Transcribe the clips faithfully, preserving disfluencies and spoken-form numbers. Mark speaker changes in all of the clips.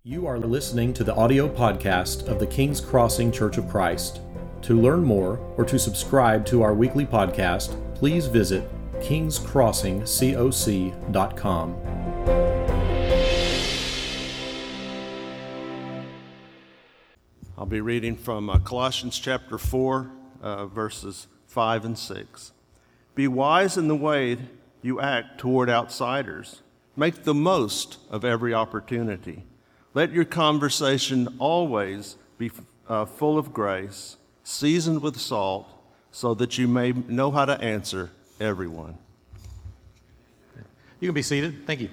Speaker 1: You are listening to the audio podcast of the King's Crossing Church of Christ. To learn more or to subscribe to our weekly podcast, please visit kings crossing coc dot com.
Speaker 2: I'll be reading from uh, Colossians chapter four, uh, verses five and six. Be wise in the way you act toward outsiders. Make the most of every opportunity. Let your conversation always be uh, full of grace, seasoned with salt, so that you may know how to answer everyone.
Speaker 3: You can be seated. Thank you.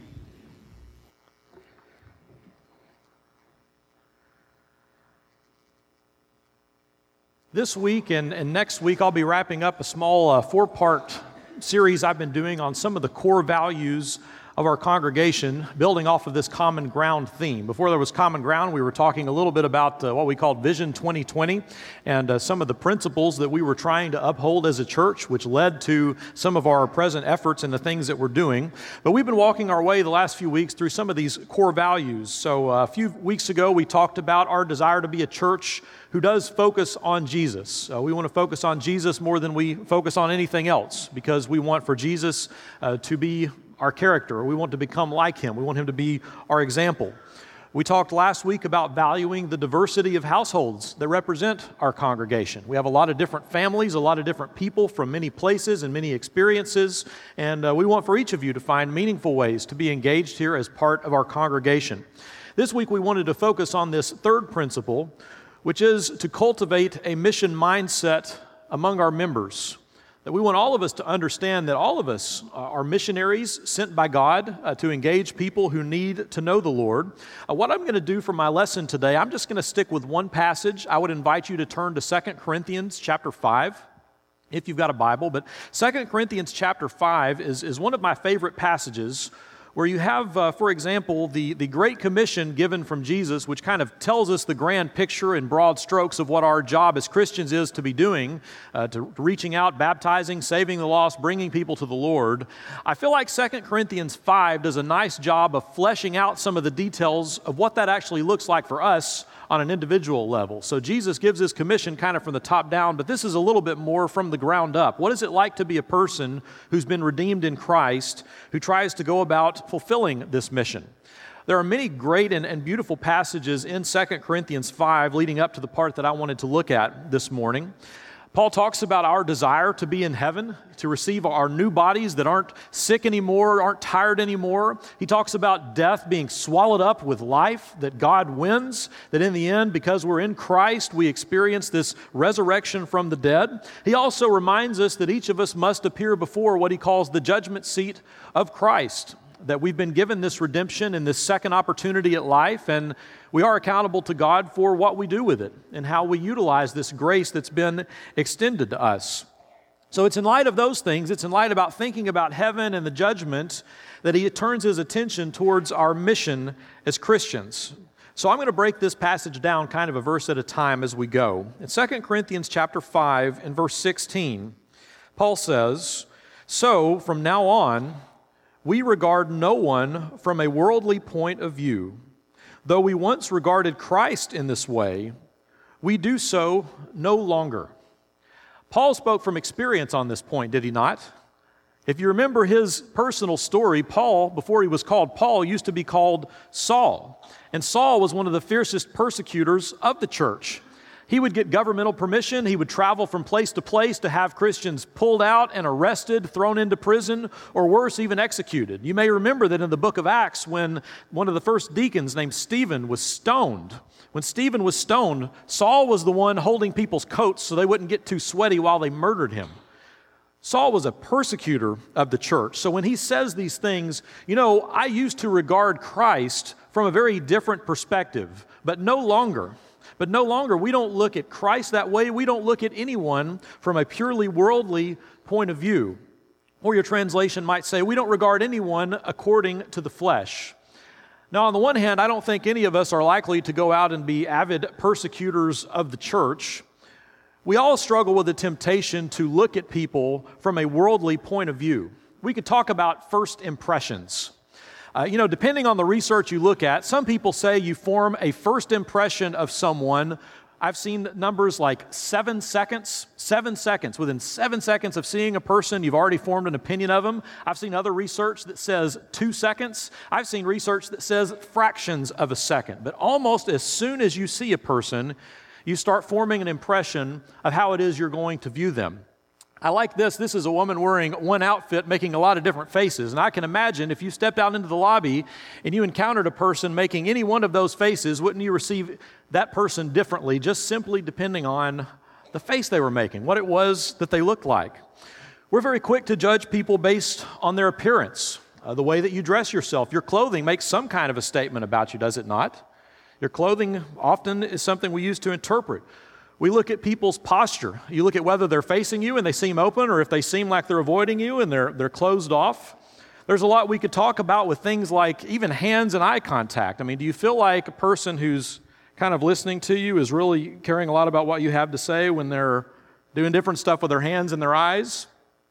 Speaker 3: This week and, and next week, I'll be wrapping up a small uh, four-part series I've been doing on some of the core values of our congregation, building off of this common ground theme. Before there was common ground, we were talking a little bit about uh, what we called Vision twenty twenty and uh, some of the principles that we were trying to uphold as a church, which led to some of our present efforts and the things that we're doing. But we've been walking our way the last few weeks through some of these core values. So uh, a few weeks ago, we talked about our desire to be a church who does focus on Jesus. Uh, we want to focus on Jesus more than we focus on anything else, because we want for Jesus uh, to be our character. We want to become like Him. We want Him to be our example. We talked last week about valuing the diversity of households that represent our congregation. We have a lot of different families, a lot of different people from many places and many experiences, and uh, we want for each of you to find meaningful ways to be engaged here as part of our congregation. This week we wanted to focus on this third principle, which is to cultivate a mission mindset among our members. That we want all of us to understand that all of us are missionaries sent by God uh, to engage people who need to know the Lord. Uh, what I'm going to do for my lesson today, I'm just going to stick with one passage. I would invite you to turn to Second Corinthians chapter five, if you've got a Bible. But Second Corinthians chapter five is, is one of my favorite passages, where you have, uh, for example, the, the Great Commission given from Jesus, which kind of tells us the grand picture in broad strokes of what our job as Christians is to be doing, uh, to, to reaching out, baptizing, saving the lost, bringing people to the Lord. I feel like Second Corinthians five does a nice job of fleshing out some of the details of what that actually looks like for us on an individual level. So Jesus gives His commission kind of from the top down, but this is a little bit more from the ground up. What is it like to be a person who's been redeemed in Christ, who tries to go about fulfilling this mission? There are many great and, and beautiful passages in Second Corinthians five leading up to the part that I wanted to look at this morning. Paul talks about our desire to be in heaven, to receive our new bodies that aren't sick anymore, aren't tired anymore. He talks about death being swallowed up with life, that God wins, that in the end, because we're in Christ, we experience this resurrection from the dead. He also reminds us that each of us must appear before what he calls the judgment seat of Christ, that we've been given this redemption and this second opportunity at life, and we are accountable to God for what we do with it and how we utilize this grace that's been extended to us. So it's in light of those things, it's in light about thinking about heaven and the judgment, that he turns his attention towards our mission as Christians. So I'm going to break this passage down kind of a verse at a time as we go. In Second Corinthians chapter five and verse sixteen, Paul says, "So from now on, we regard no one from a worldly point of view. Though we once regarded Christ in this way, we do so no longer." Paul spoke from experience on this point, did he not? If you remember his personal story, Paul, before he was called Paul, used to be called Saul. And Saul was one of the fiercest persecutors of the church. He would get governmental permission. He would travel from place to place to have Christians pulled out and arrested, thrown into prison, or worse, even executed. You may remember that in the book of Acts, when one of the first deacons named Stephen was stoned. When Stephen was stoned, Saul was the one holding people's coats so they wouldn't get too sweaty while they murdered him. Saul was a persecutor of the church. So when he says these things, you know, I used to regard Christ from a very different perspective, but no longer. But no longer, we don't look at Christ that way. We don't look at anyone from a purely worldly point of view. Or your translation might say, we don't regard anyone according to the flesh. Now, on the one hand, I don't think any of us are likely to go out and be avid persecutors of the church. We all struggle with the temptation to look at people from a worldly point of view. We could talk about first impressions. Uh, you know, depending on the research you look at, some people say you form a first impression of someone. I've seen numbers like seven seconds, seven seconds. Within seven seconds of seeing a person, you've already formed an opinion of them. I've seen other research that says two seconds. I've seen research that says fractions of a second. But almost as soon as you see a person, you start forming an impression of how it is you're going to view them. I like this. This is a woman wearing one outfit, making a lot of different faces. And I can imagine if you stepped out into the lobby and you encountered a person making any one of those faces, wouldn't you receive that person differently, just simply depending on the face they were making, what it was that they looked like? We're very quick to judge people based on their appearance, uh, the way that you dress yourself. Your clothing makes some kind of a statement about you, does it not? Your clothing often is something we use to interpret. We look at people's posture. You look at whether they're facing you and they seem open, or if they seem like they're avoiding you and they're they're closed off. There's a lot we could talk about with things like even hands and eye contact. I mean, do you feel like a person who's kind of listening to you is really caring a lot about what you have to say when they're doing different stuff with their hands and their eyes?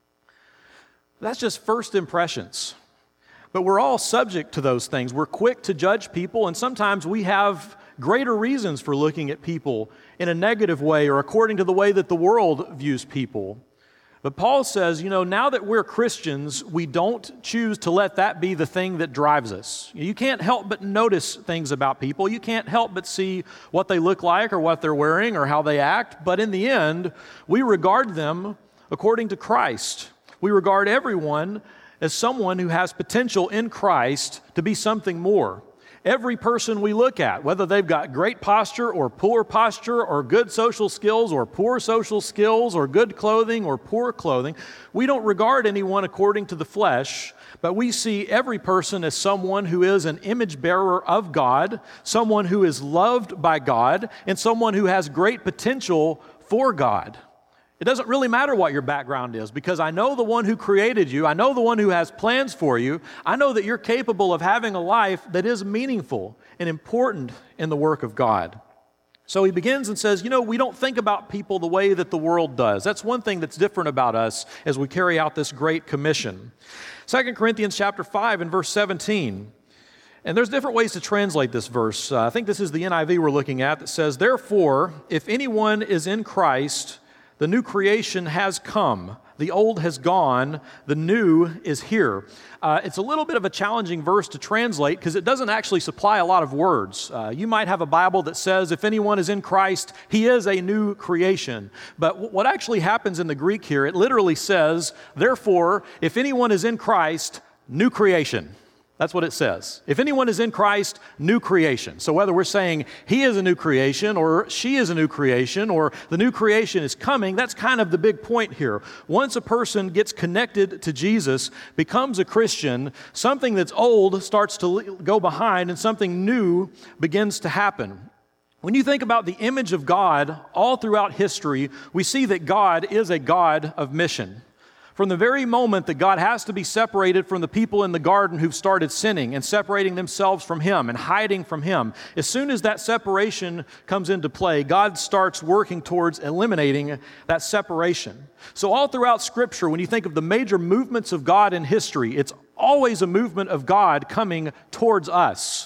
Speaker 3: That's just first impressions. But we're all subject to those things. We're quick to judge people, and sometimes we have greater reasons for looking at people in a negative way or according to the way that the world views people. But Paul says, you know, now that we're Christians, we don't choose to let that be the thing that drives us. You can't help but notice things about people. You can't help but see what they look like or what they're wearing or how they act. But in the end, we regard them according to Christ. We regard everyone as someone who has potential in Christ to be something more. Every person we look at, whether they've got great posture or poor posture or good social skills or poor social skills or good clothing or poor clothing, we don't regard anyone according to the flesh, but we see every person as someone who is an image bearer of God, someone who is loved by God, and someone who has great potential for God. It doesn't really matter what your background is, because I know the one who created you. I know the one who has plans for you. I know that you're capable of having a life that is meaningful and important in the work of God. So he begins and says, you know, we don't think about people the way that the world does. That's one thing that's different about us as we carry out this great commission. Second Corinthians chapter five and verse seventeen. And there's different ways to translate this verse. Uh, I think this is the N I V we're looking at that says, therefore, if anyone is in Christ, the new creation has come. The old has gone. The new is here. Uh, it's a little bit of a challenging verse to translate because it doesn't actually supply a lot of words. Uh, you might have a Bible that says, if anyone is in Christ, he is a new creation. But w- what actually happens in the Greek here, it literally says, therefore, if anyone is in Christ, new creation. That's what it says. If anyone is in Christ, new creation. So whether we're saying he is a new creation or she is a new creation or the new creation is coming, that's kind of the big point here. Once a person gets connected to Jesus, becomes a Christian, something that's old starts to go behind and something new begins to happen. When you think about the image of God all throughout history, we see that God is a God of mission. From the very moment that God has to be separated from the people in the garden who've started sinning and separating themselves from Him and hiding from Him, as soon as that separation comes into play, God starts working towards eliminating that separation. So all throughout Scripture, when you think of the major movements of God in history, it's always a movement of God coming towards us.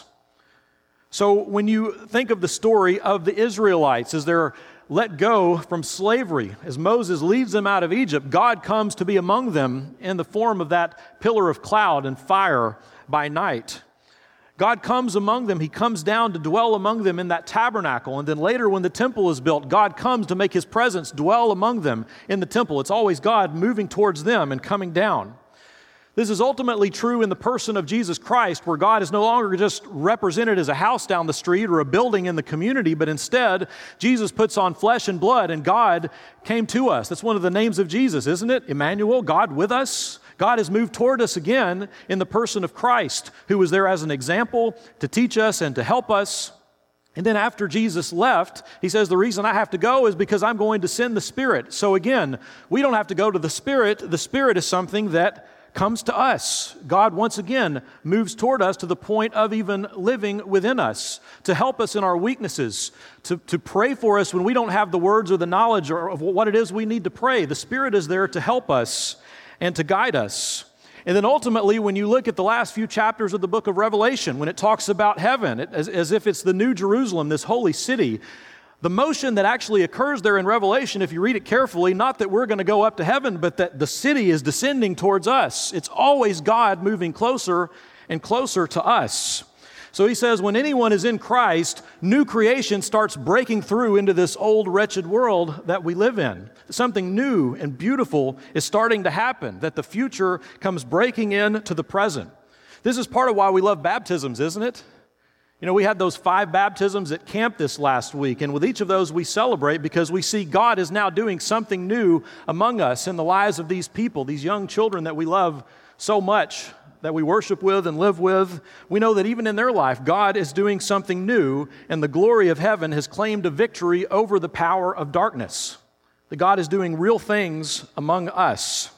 Speaker 3: So when you think of the story of the Israelites as they're let go from slavery, as Moses leads them out of Egypt, God comes to be among them in the form of that pillar of cloud and fire by night. God comes among them. He comes down to dwell among them in that tabernacle. And then later when the temple is built, God comes to make His presence dwell among them in the temple. It's always God moving towards them and coming down. This is ultimately true in the person of Jesus Christ, where God is no longer just represented as a house down the street or a building in the community, but instead, Jesus puts on flesh and blood, and God came to us. That's one of the names of Jesus, isn't it? Emmanuel, God with us. God has moved toward us again in the person of Christ, who was there as an example to teach us and to help us. And then after Jesus left, He says, the reason I have to go is because I'm going to send the Spirit. So again, we don't have to go to the Spirit. The Spirit is something that comes to us. God once again moves toward us to the point of even living within us, to help us in our weaknesses, to, to pray for us when we don't have the words or the knowledge or of what it is we need to pray. The Spirit is there to help us and to guide us. And then ultimately, when you look at the last few chapters of the book of Revelation, when it talks about heaven, it, as, as if it's the New Jerusalem, this holy city, the motion that actually occurs there in Revelation, if you read it carefully, not that we're going to go up to heaven, but that the city is descending towards us. It's always God moving closer and closer to us. So he says, when anyone is in Christ, new creation starts breaking through into this old wretched world that we live in. Something new and beautiful is starting to happen, that the future comes breaking in to the present. This is part of why we love baptisms, isn't it? You know, we had those five baptisms at camp this last week, and with each of those we celebrate because we see God is now doing something new among us in the lives of these people, these young children that we love so much, that we worship with and live with. We know that even in their life, God is doing something new, and the glory of heaven has claimed a victory over the power of darkness. That God is doing real things among us.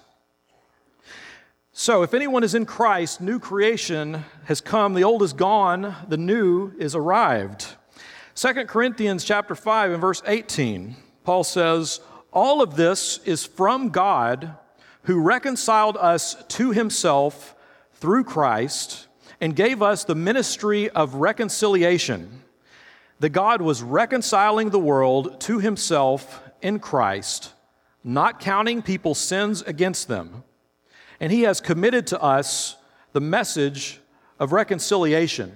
Speaker 3: So if anyone is in Christ, new creation has come. The old is gone, the new is arrived. Second Corinthians chapter five and verse eighteen, Paul says, all of this is from God, who reconciled us to himself through Christ and gave us the ministry of reconciliation. That God was reconciling the world to himself in Christ, not counting people's sins against them. And he has committed to us the message of reconciliation.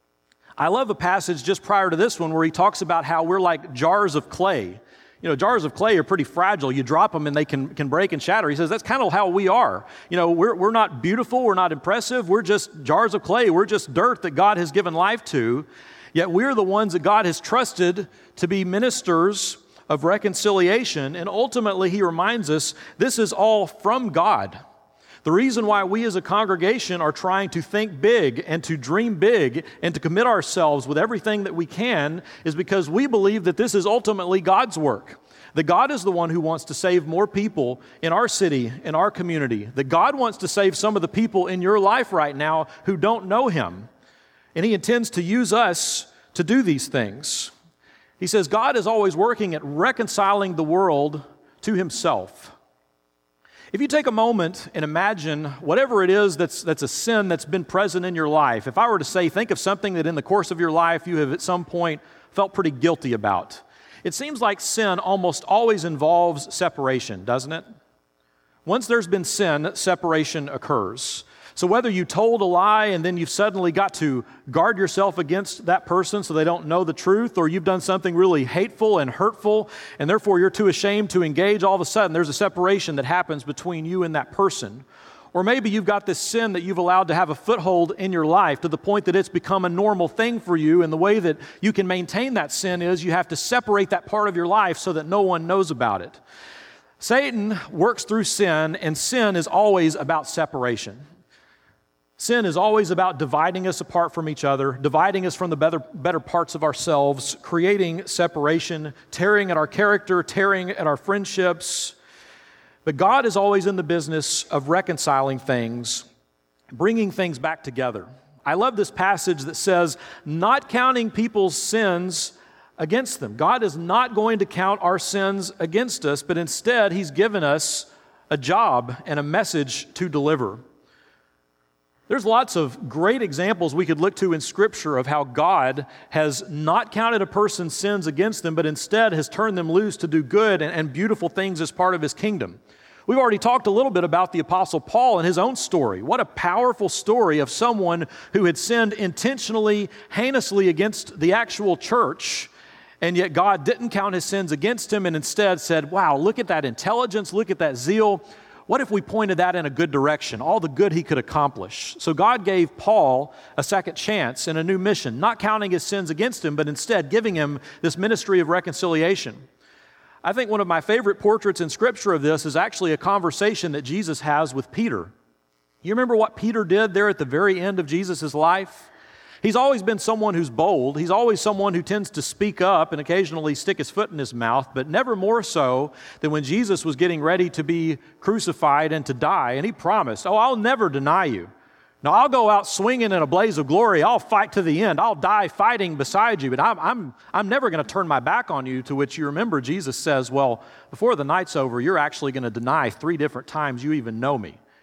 Speaker 3: I love a passage just prior to this one where he talks about how we're like jars of clay. You know, jars of clay are pretty fragile. You drop them and they can, can break and shatter. He says that's kind of how we are. You know, we're, we're not beautiful. We're not impressive. We're just jars of clay. We're just dirt that God has given life to. Yet we're the ones that God has trusted to be ministers of reconciliation. And ultimately, he reminds us this is all from God. The reason why we as a congregation are trying to think big and to dream big and to commit ourselves with everything that we can is because we believe that this is ultimately God's work. That God is the one who wants to save more people in our city, in our community. That God wants to save some of the people in your life right now who don't know him. And he intends to use us to do these things. He says God is always working at reconciling the world to himself. If you take a moment and imagine whatever it is that's, that's a sin that's been present in your life, if I were to say, think of something that in the course of your life you have at some point felt pretty guilty about. It seems like sin almost always involves separation, doesn't it? Once there's been sin, separation occurs. So whether you told a lie and then you've suddenly got to guard yourself against that person so they don't know the truth, or you've done something really hateful and hurtful and therefore you're too ashamed to engage, all of a sudden there's a separation that happens between you and that person. Or maybe you've got this sin that you've allowed to have a foothold in your life to the point that it's become a normal thing for you, and the way that you can maintain that sin is you have to separate that part of your life so that no one knows about it. Satan works through sin, and sin is always about separation. Sin is always about dividing us apart from each other, dividing us from the better, better parts of ourselves, creating separation, tearing at our character, tearing at our friendships. But God is always in the business of reconciling things, bringing things back together. I love this passage that says, not counting people's sins against them. God is not going to count our sins against us, but instead He's given us a job and a message to deliver. There's lots of great examples we could look to in Scripture of how God has not counted a person's sins against them, but instead has turned them loose to do good and, and beautiful things as part of His kingdom. We've already talked a little bit about the Apostle Paul and his own story. What a powerful story of someone who had sinned intentionally, heinously against the actual church, and yet God didn't count his sins against him and instead said, wow, look at that intelligence, look at that zeal. What if we pointed that in a good direction, all the good he could accomplish? So God gave Paul a second chance and a new mission, not counting his sins against him, but instead giving him this ministry of reconciliation. I think one of my favorite portraits in Scripture of this is actually a conversation that Jesus has with Peter. You remember what Peter did there at the very end of Jesus' life? He's always been someone who's bold. He's always someone who tends to speak up and occasionally stick his foot in his mouth, but never more so than when Jesus was getting ready to be crucified and to die. And he promised, oh, I'll never deny you. Now, I'll go out swinging in a blaze of glory. I'll fight to the end. I'll die fighting beside you, but I'm, I'm, I'm never going to turn my back on you. To which you remember Jesus says, well, before the night's over, you're actually going to deny three different times you even know me.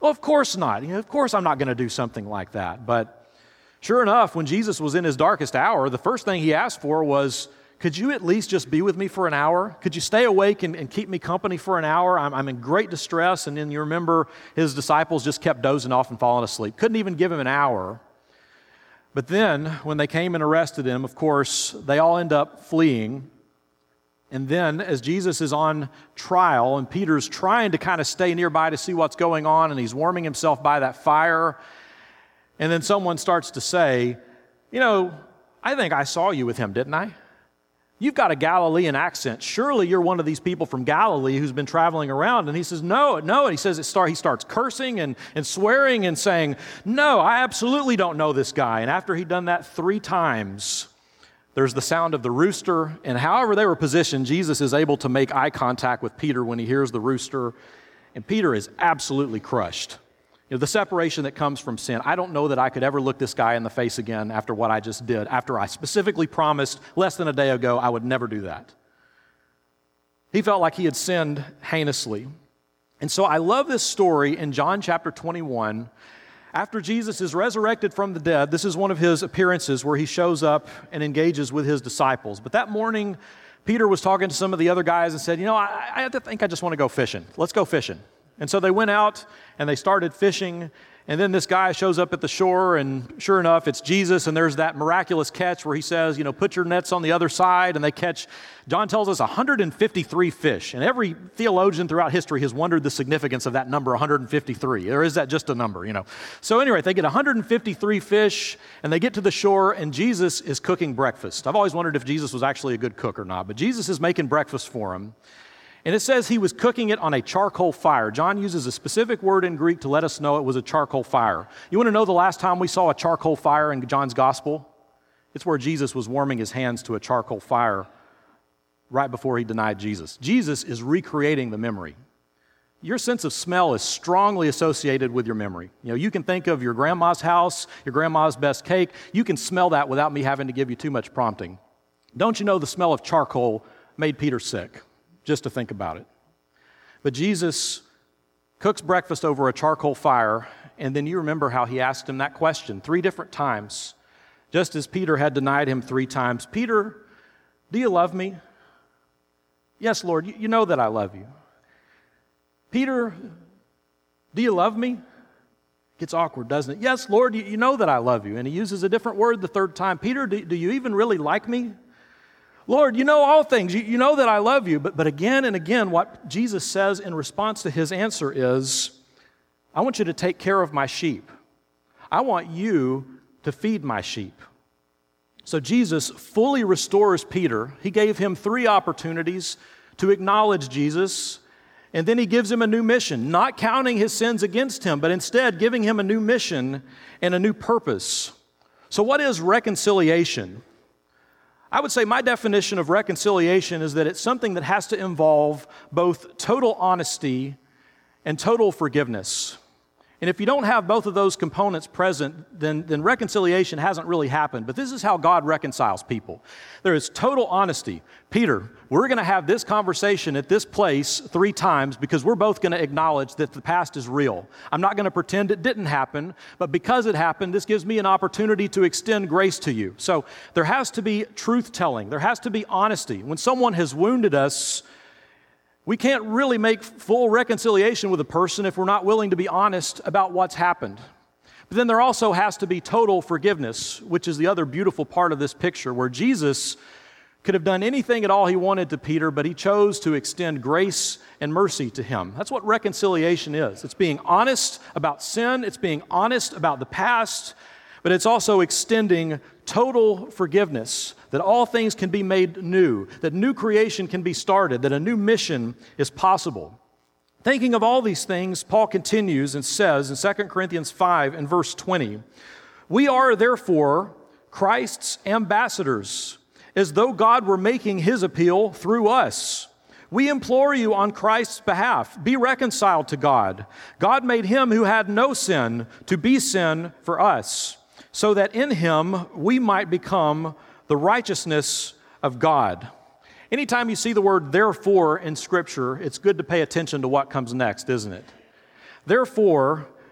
Speaker 3: Well, of course not. You know, of course I'm not going to do something like that. But sure enough, when Jesus was in his darkest hour, the first thing he asked for was, could you at least just be with me for an hour? Could you stay awake and, and keep me company for an hour? I'm, I'm in great distress. And then you remember his disciples just kept dozing off and falling asleep. Couldn't even give him an hour. But then when they came and arrested him, of course, they all end up fleeing. And then as Jesus is on trial and Peter's trying to kind of stay nearby to see what's going on, and he's warming himself by that fire, and then someone starts to say, you know, I think I saw you with him, didn't I? You've got a Galilean accent. Surely you're one of these people from Galilee who's been traveling around. And he says, no, no. And he says, it start, he starts cursing and, and swearing and saying, no, I absolutely don't know this guy. And after he'd done that three times, there's the sound of the rooster. And however they were positioned, Jesus is able to make eye contact with Peter when he hears the rooster. And Peter is absolutely crushed. You know, the separation that comes from sin. I don't know that I could ever look this guy in the face again after what I just did, after I specifically promised less than a day ago I would never do that. He felt like he had sinned heinously. And so I love this story in John chapter twenty-one. After Jesus is resurrected from the dead, this is one of his appearances where he shows up and engages with his disciples. But that morning, Peter was talking to some of the other guys and said, you know, I, I think I just want to go fishing. Let's go fishing. And so they went out and they started fishing, and then this guy shows up at the shore, and sure enough, it's Jesus, and there's that miraculous catch where he says, you know, put your nets on the other side, and they catch, John tells us, one hundred fifty-three fish. And every theologian throughout history has wondered the significance of that number, one hundred fifty-three. Or is that just a number, you know? So anyway, they get one hundred fifty-three fish, and they get to the shore, and Jesus is cooking breakfast. I've always wondered if Jesus was actually a good cook or not, but Jesus is making breakfast for them. And it says he was cooking it on a charcoal fire. John uses a specific word in Greek to let us know it was a charcoal fire. You want to know the last time we saw a charcoal fire in John's gospel? It's where Jesus was warming his hands to a charcoal fire right before he denied Jesus. Jesus is recreating the memory. Your sense of smell is strongly associated with your memory. You know, you can think of your grandma's house, your grandma's best cake. You can smell that without me having to give you too much prompting. Don't you know the smell of charcoal made Peter sick? Just to think about it. But Jesus cooks breakfast over a charcoal fire, and then you remember how he asked him that question three different times, just as Peter had denied him three times. Peter, do you love me? Yes, Lord, you know that I love you. Peter, do you love me? Gets awkward, doesn't it? Yes, Lord, you know that I love you. And he uses a different word the third time. Peter, do, do you even really like me? Lord, you know all things. You, you know that I love you. But, but again and again, what Jesus says in response to his answer is, I want you to take care of my sheep. I want you to feed my sheep. So Jesus fully restores Peter. He gave him three opportunities to acknowledge Jesus, and then he gives him a new mission, not counting his sins against him, but instead giving him a new mission and a new purpose. So what is reconciliation? I would say my definition of reconciliation is that it's something that has to involve both total honesty and total forgiveness. And if you don't have both of those components present, then, then reconciliation hasn't really happened. But this is how God reconciles people. There is total honesty. Peter, we're going to have this conversation at this place three times because we're both going to acknowledge that the past is real. I'm not going to pretend it didn't happen, but because it happened, this gives me an opportunity to extend grace to you. So there has to be truth-telling. There has to be honesty. When someone has wounded us, we can't really make full reconciliation with a person if we're not willing to be honest about what's happened. But then there also has to be total forgiveness, which is the other beautiful part of this picture, where Jesus could have done anything at all he wanted to Peter, but he chose to extend grace and mercy to him. That's what reconciliation is. It's being honest about sin, it's being honest about the past, but it's also extending total forgiveness, that all things can be made new, that new creation can be started, that a new mission is possible. Thinking of all these things, Paul continues and says in Second Corinthians five and verse twenty, "We are therefore Christ's ambassadors, as though God were making his appeal through us. We implore you on Christ's behalf, be reconciled to God. God made him who had no sin to be sin for us, so that in him we might become the righteousness of God." Anytime you see the word therefore in Scripture, it's good to pay attention to what comes next, isn't it? Therefore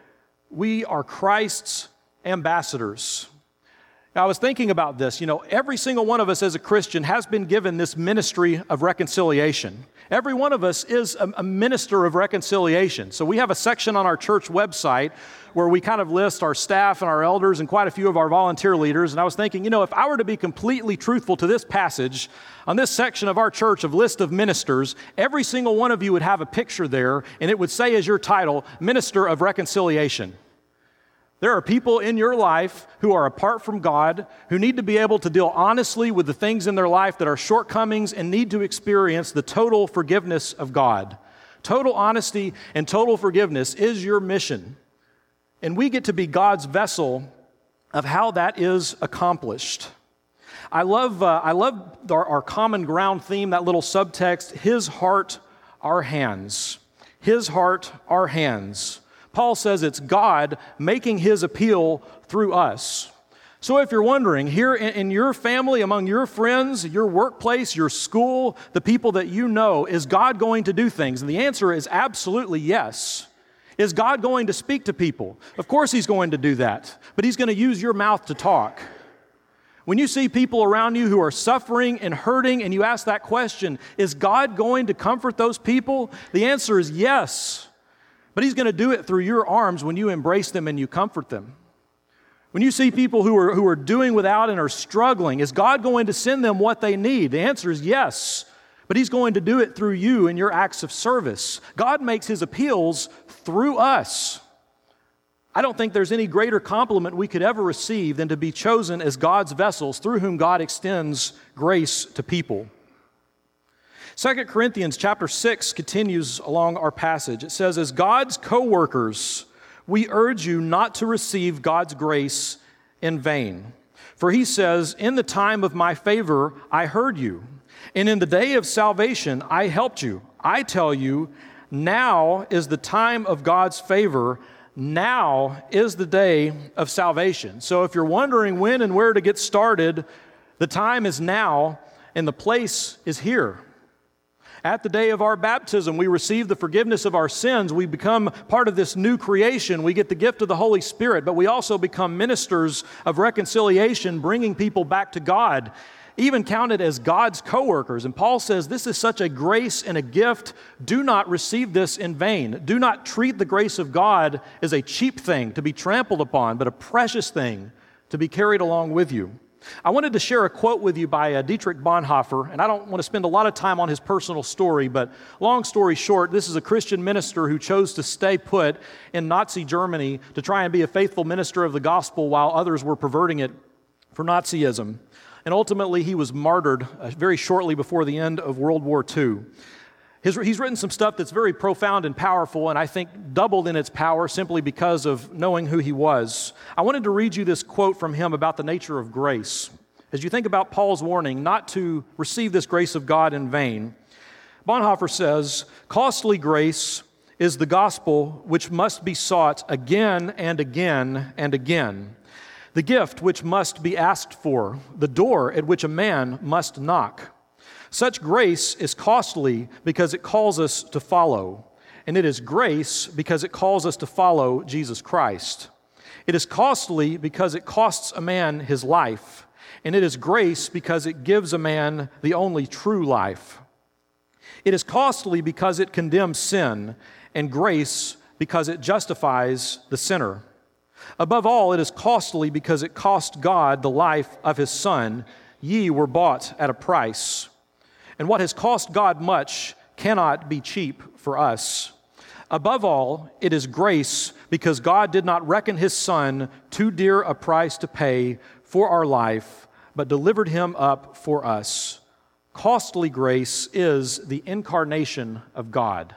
Speaker 3: We are Christ's ambassadors. Now, I was thinking about this. You know, every single one of us as a Christian has been given this ministry of reconciliation. Every one of us is a, a minister of reconciliation. So we have a section on our church website where we kind of list our staff and our elders and quite a few of our volunteer leaders. And I was thinking, you know, if I were to be completely truthful to this passage, on this section of our church of list of ministers, every single one of you would have a picture there, and it would say as your title, Minister of Reconciliation. There are people in your life who are apart from God, who need to be able to deal honestly with the things in their life that are shortcomings and need to experience the total forgiveness of God. Total honesty and total forgiveness is your mission. And we get to be God's vessel of how that is accomplished. I love, uh, I love our, our common ground theme, that little subtext, His heart, our hands. His heart, our hands. Paul says it's God making His appeal through us. So if you're wondering, here in, in your family, among your friends, your workplace, your school, the people that you know, is God going to do things? And the answer is absolutely yes. Is God going to speak to people? Of course He's going to do that, but He's going to use your mouth to talk. When you see people around you who are suffering and hurting, and you ask that question, is God going to comfort those people? The answer is yes. But He's going to do it through your arms when you embrace them and you comfort them. When you see people who are, who are doing without and are struggling, is God going to send them what they need? The answer is yes. But He's going to do it through you and your acts of service. God makes His appeals through us. I don't think there's any greater compliment we could ever receive than to be chosen as God's vessels through whom God extends grace to people. Second Corinthians chapter six continues along our passage. It says, as God's co-workers, we urge you not to receive God's grace in vain. For He says, in the time of my favor, I heard you, and in the day of salvation, I helped you. I tell you, now is the time of God's favor. Now is the day of salvation. So if you're wondering when and where to get started, the time is now, and the place is here. At the day of our baptism, we receive the forgiveness of our sins. We become part of this new creation. We get the gift of the Holy Spirit, but we also become ministers of reconciliation, bringing people back to God, even counted as God's co-workers. And Paul says this is such a grace and a gift. Do not receive this in vain. Do not treat the grace of God as a cheap thing to be trampled upon, but a precious thing to be carried along with you. I wanted to share a quote with you by uh, Dietrich Bonhoeffer, and I don't want to spend a lot of time on his personal story, but long story short, this is a Christian minister who chose to stay put in Nazi Germany to try and be a faithful minister of the gospel while others were perverting it for Nazism. And ultimately, he was martyred uh, very shortly before the end of World War Two. His, he's written some stuff that's very profound and powerful, and I think doubled in its power simply because of knowing who he was. I wanted to read you this quote from him about the nature of grace. As you think about Paul's warning not to receive this grace of God in vain, Bonhoeffer says, costly grace is the gospel which must be sought again and again and again, the gift which must be asked for, the door at which a man must knock. Such grace is costly because it calls us to follow, and it is grace because it calls us to follow Jesus Christ. It is costly because it costs a man his life, and it is grace because it gives a man the only true life. It is costly because it condemns sin, and grace because it justifies the sinner. Above all, it is costly because it cost God the life of His Son. Ye were bought at a price. And what has cost God much cannot be cheap for us. Above all, it is grace because God did not reckon His Son too dear a price to pay for our life, but delivered Him up for us. Costly grace is the incarnation of God.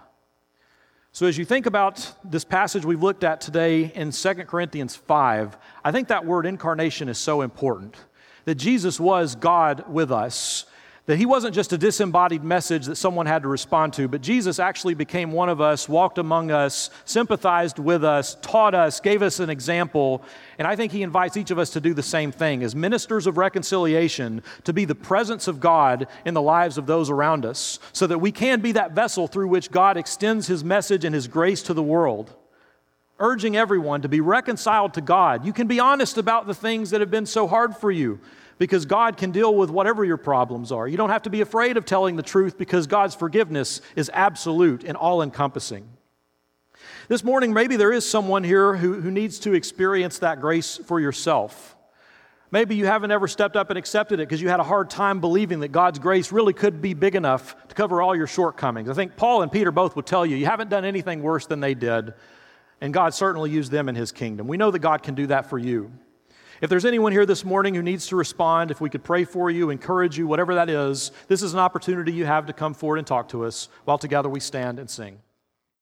Speaker 3: So as you think about this passage we've looked at today in Second Corinthians five, I think that word incarnation is so important. That Jesus was God with us. That He wasn't just a disembodied message that someone had to respond to, but Jesus actually became one of us, walked among us, sympathized with us, taught us, gave us an example. And I think He invites each of us to do the same thing as ministers of reconciliation, to be the presence of God in the lives of those around us, so that we can be that vessel through which God extends His message and His grace to the world. urging everyone to be reconciled to God. You can be honest about the things that have been so hard for you because God can deal with whatever your problems are. You don't have to be afraid of telling the truth because God's forgiveness is absolute and all-encompassing. This morning, maybe there is someone here who, who needs to experience that grace for yourself. Maybe you haven't ever stepped up and accepted it because you had a hard time believing that God's grace really could be big enough to cover all your shortcomings. I think Paul and Peter both would tell you, you haven't done anything worse than they did, and God certainly used them in His kingdom. We know that God can do that for you. If there's anyone here this morning who needs to respond, if we could pray for you, encourage you, whatever that is, this is an opportunity you have to come forward and talk to us while together we stand and sing.